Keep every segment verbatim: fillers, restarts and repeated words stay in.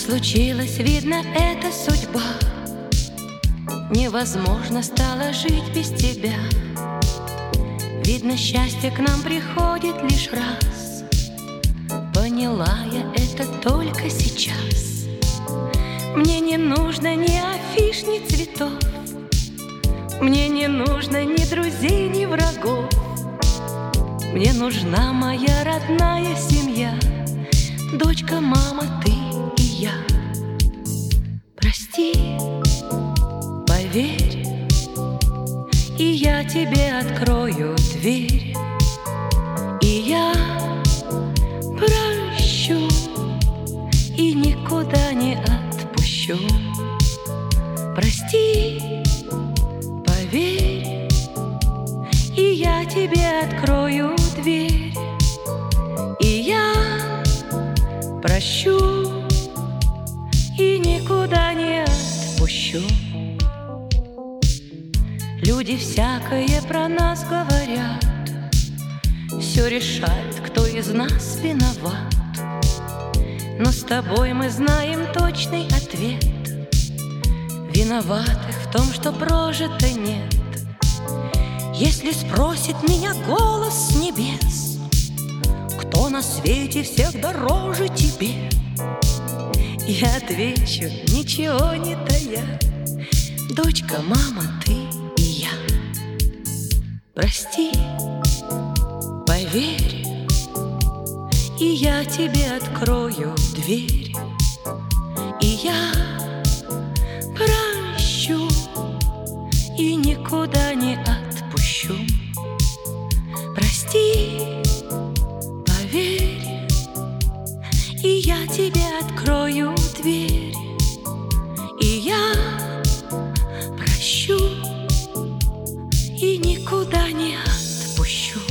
случилось, видно, это судьба. Невозможно стало жить без тебя. Видно, счастье к нам приходит лишь раз. Поняла я это только сейчас. Мне не нужно ни афиш, ни цветов. Мне не нужно ни друзей, ни врагов. Мне нужна моя родная семья. Дочка, мама, ты и я. Прости, поверь, и я тебе открою дверь. И я прощу, и никуда не отпущу. Прости, поверь, и я тебе открою дверь. И я прощу, и никуда не отпущу. Люди всякое про нас говорят, все решает, кто из нас виноват. Но с тобой мы знаем точный ответ. Виноватых в том, что прожито нет. Если спросит меня голос с небес, кто на свете всех дороже тебе, я отвечу, ничего не тая. Дочка, мама, ты и я. Прости, поверь, и я тебе открою дверь. И я прощу, и никуда не отпущу. Прости, поверь, и я тебе открою дверь. И я прощу, и никуда не отпущу.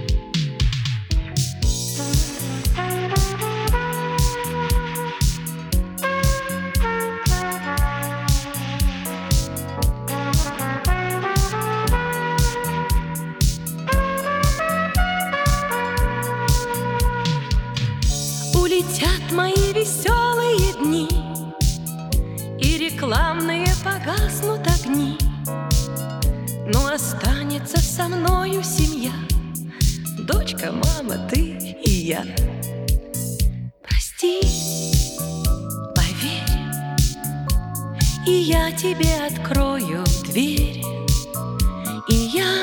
Улетят мои веселые дни, и рекламные погаснут огни, но останется со мною семья. Дочка, мама, ты и я. Прости, поверь, и я тебе открою дверь. И я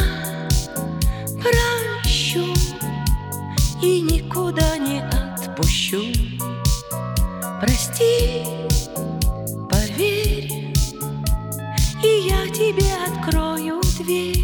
прощу, и никуда не отпущу. Прости, поверь, и я тебе открою дверь.